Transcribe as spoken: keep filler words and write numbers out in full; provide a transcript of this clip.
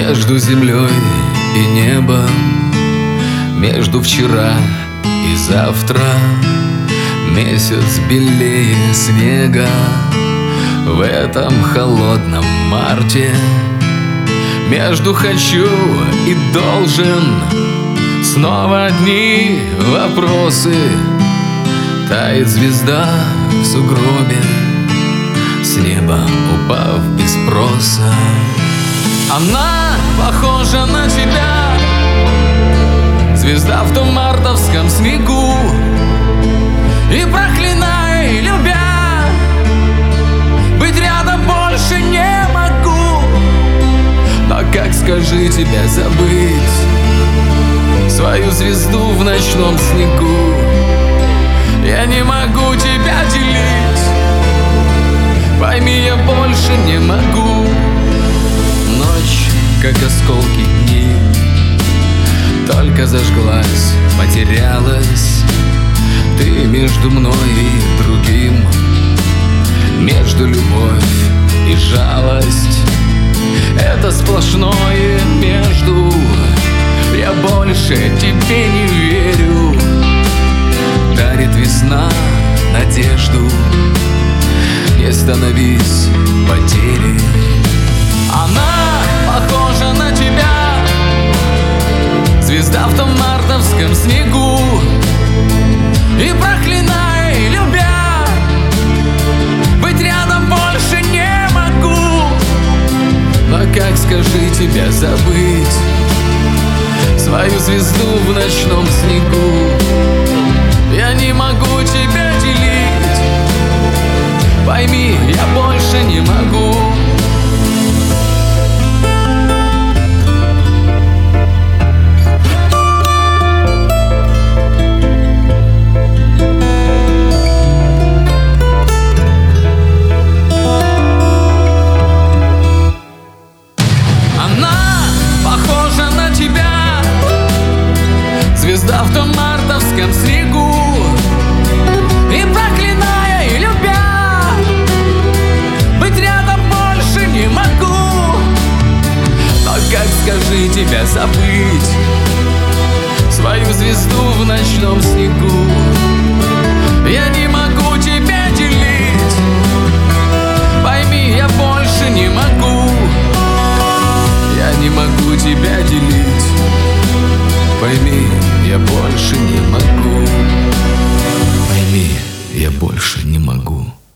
Между землей и небом, между вчера и завтра, месяц белее снега. В этом холодном марте между хочу и должен снова одни вопросы. Тает звезда в сугробе, с неба упав без спроса. Она похожа на тебя, звезда в том мартовском снегу. И проклиная и любя, быть рядом больше не могу. Но как, скажи, тебя забыть, свою звезду в ночном снегу? Я не могу тебя делить, пойми, я больше не могу. Ночь, как осколки дней, только зажглась, потерялась. Ты между мной и другим, между любовь и жалость. Это сплошное между, я больше тебе не верю. Дарит весна надежду, не становись потерей. Она похожа на тебя, звезда в том мартовском снегу. И проклиная и любя, быть рядом больше не могу. Но как, скажи, тебя забыть, свою звезду в ночном снегу? Я не могу тебя делить, пойми, я больше не могу. Звезда в том мартовском снегу. И проклиная и любя, быть рядом больше не могу. Но как, скажи, тебя забыть, свою звезду в ночном снегу? Я не могу тебя делить, пойми, я больше не могу. Я не могу тебя делить, пойми, я больше не могу. Пойми, я больше не могу.